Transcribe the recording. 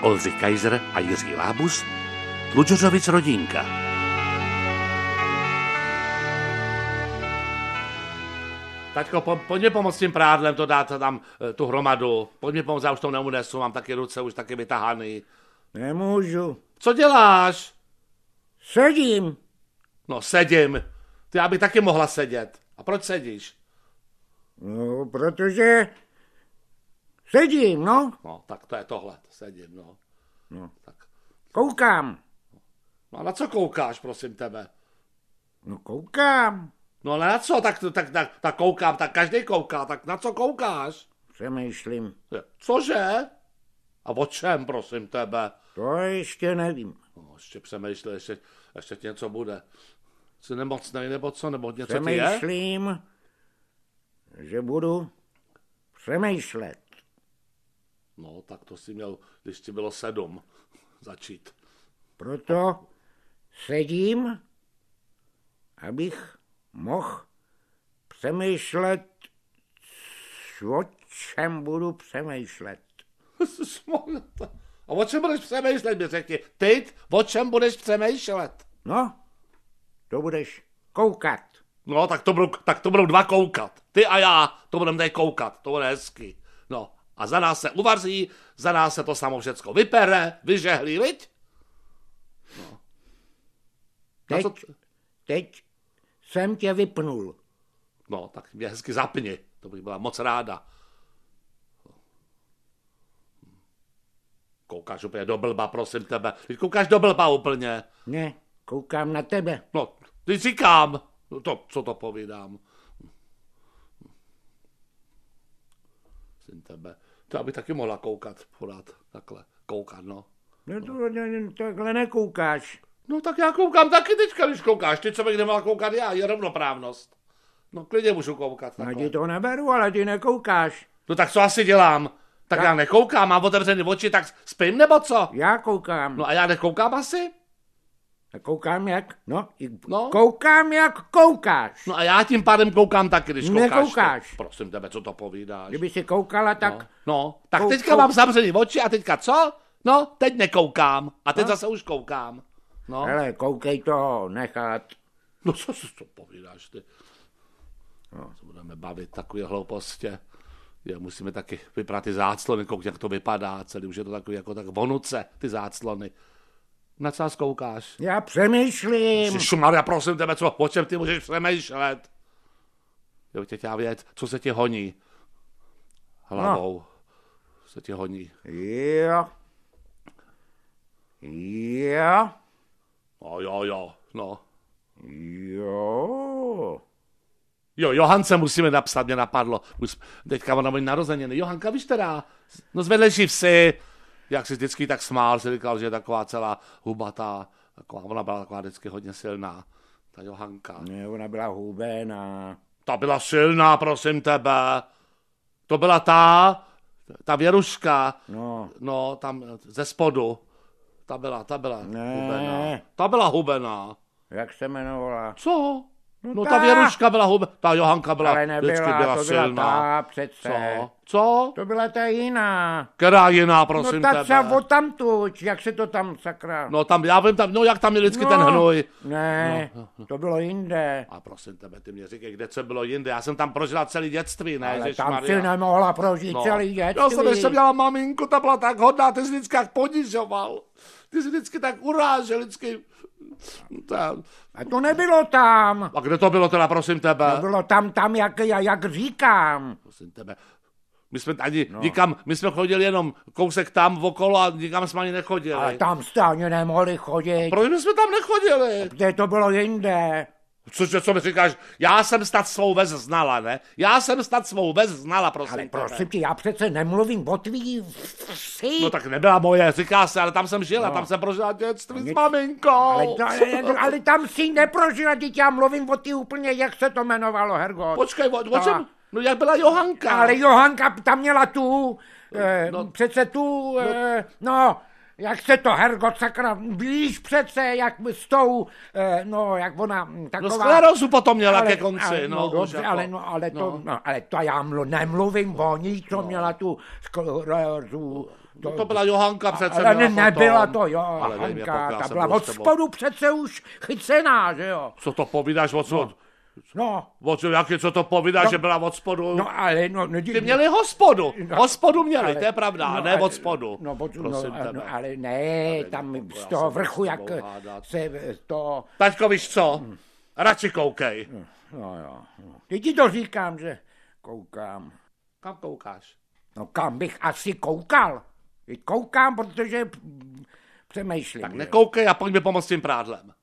Oldřich Kaiser a Jiří Lábus, Tlučořovic rodinka. Taťko, pojď mi pomoct s tím prádlem, to dát tam tu hromadu. Pojď mi pomoct, já už to neunesu, mám taky ruce už taky vytahaný. Nemůžu. Co děláš? Sedím. No, sedím. Ty, já bych taky mohla sedět. A proč sedíš? No, protože sedím, no. No, tak to je tohle, sedím, no. No. Tak. Koukám. No a na co koukáš, prosím tebe? No, koukám. No ale na co? Tak koukám, tak každý kouká, tak na co koukáš? Přemýšlím. Cože? A o čem, prosím tebe? To ještě nevím. No, ještě přemýšlím, ještě něco bude. Jsi nemocnej nebo co, nebo něco ti je? Přemýšlím, že budu přemýšlet. No, tak to si měl, když ti bylo 7, začít. Proto sedím, abych mohl přemýšlet, o čem budu přemýšlet. A o čem budeš přemýšlet, mi řekni. Teď, o čem budeš přemýšlet? No, to budeš koukat. No, tak to budou 2 koukat. Ty a já, to budeme tady koukat, to bude hezky. No, a za nás se uvaří, za nás se to samo všecko vypere, vyžehlí, viď? No. Teď jsem tě vypnul. No, tak mě hezky zapni, to bych byla moc ráda. Koukáš úplně do blba, prosím tebe. Teď koukáš do blba úplně. Ne, koukám na tebe. No, teď říkám. Co to povídám? Syn tebe. To bych taky mohla koukat pořád. Takhle. Koukat, no. No to takhle nekoukáš. No tak já koukám taky teďka, když koukáš. Ty, co bych nemohla koukat já, je rovnoprávnost. No klidně můžu koukat takhle. No ti to neberu, ale ty nekoukáš. No tak co asi dělám? Tak já nekoukám, mám otevřený oči, tak spím nebo co? Já koukám. No a já nekoukám asi? Koukám jak? No. Koukám jak koukáš. No a já tím pádem koukám taky, když koukáš. Nekoukáš. Prosím tebe, co to povídáš? Kdyby si koukala, tak... No, tak teďka mám zavřený oči a teďka co? No, teď nekoukám. A teď zase už koukám. No. Hele, koukej to, nechat. No co povídáš ty? No, co budeme bavit, takové hloupostě. Musíme taky vyprat ty záclony, kouk, jak to vypadá. Celý už je to takový jako tak vonuce, ty záclony. Na co koukáš? Já přemýšlím. Ježišmarja, prosím tebe, o čem ty můžeš přemýšlet? Jo, teď já věc, co se ti honí? Hlavou. Co se ti honí? Jo. No. Jo. Jo, Johance musíme napsat, mě napadlo. Teďka ona má narozeniny. Johanka, víš teda? No z vedlejší vsi. Jak si vždycky tak smál, si říkal, že je taková celá hubatá. Ona byla taková vždycky hodně silná. Ta Johanka. Ne, ona byla hubená. Ta byla silná, prosím tebe. To byla ta Věruška. No, tam ze spodu. Ta byla hubená. Ta byla hubená. Jak se jmenovala? Co? No ta Věruška byla hubená. Ta Johanka byla, ale nebyla, vždycky byla to silná. Byla ta přece. Co? To byla ta jiná. Která jiná, prosím tebe? No ta třeba odtamtuť, jak se to tam sakra. No tam, já vím tam, no jak tam je vždycky ten hnoj. Ne, to bylo jinde. A prosím tebe, ty mě říkej, kde co bylo jinde. Já jsem tam prožila celý dětství, ne? Ale tam si nemohla prožít celý dětství. Já jsem ještě měla maminku, ta byla tak hodná, ty jsi vždycky tak ponižoval. Ty jsi vždycky tak urážel, vždycky. A to nebylo tam. A kde to bylo teda, prosím tebe? To bylo tam, jak říkám. Prosím tebe. My jsme ani nikam, my jsme chodili jenom kousek tam okolo a nikam jsme ani nechodili. Ale tam jste ani nemohli chodit. Proč jsme tam nechodili? Kde to bylo jinde. Co mi říkáš? Já jsem snad svou ves znala, ne? Já jsem snad svou ves znala, prosím ale tebe. prosím tě, já přece nemluvím o tvý vsi. No tak nebyla moje, říká se, ale tam jsem žila, tam jsem prožila dětství s maminkou. Ale tam si neprožila, dítě, já mluvím o ty úplně, jak se to jmenovalo, Hergot. Počkej, o čem? No jak byla Johanka? Ale Johanka tam měla přece jak se to, Hergot, sakra, víš přece, jak s tou, jak ona taková... No sklerózu potom měla ke konci, dobře, ale to já nemluvím o ní, co měla tu sklerózu, To byla Johanka přece. Ale nebyla to Ale dej mě Johanka, pokoj, já ta jsem byla byl od s tebou. spodu přece už chycená, že jo? Co to povídáš odsud? No, Co to povídáš, že byla od spodu? no ale, no, Ty měli hospodu. Hospodu měli, ale- to je pravda, no, ne ale- od spodu. No, Prosím tebe. no, ale ne, tam já z toho jsem vrchu, s jak tebou hádat. se to... Taťko, víš co? Radši koukej. No jo, teď ti to říkám, že koukám. Kam koukáš? No kam bych asi koukal? Teď koukám, protože přemýšlím. Tak že jo. nekoukej a pojď mi pomoct s tím prádlem.